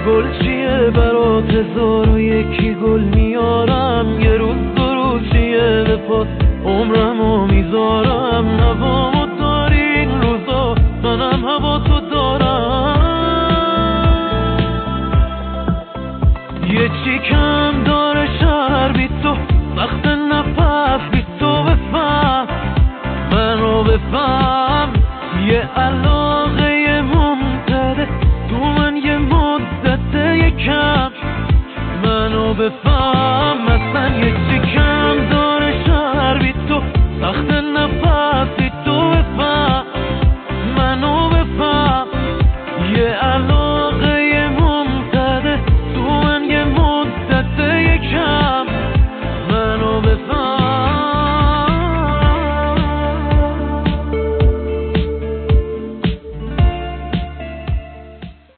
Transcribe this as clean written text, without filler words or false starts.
گل چیه برات 1001 گل میارم، یه روز دو روز چیه به پاس عمرمو میذارم. هوامو داری این روزا، منم هوا تو دارم. یه چی کم داره شهر بی تو، وقت نفس بی تو بفهم منو بفهم. یه علاقه ممتده تو من یه مدت یکم منو بفهم. مثلا یه چی کم داره شهر بی تو، وقت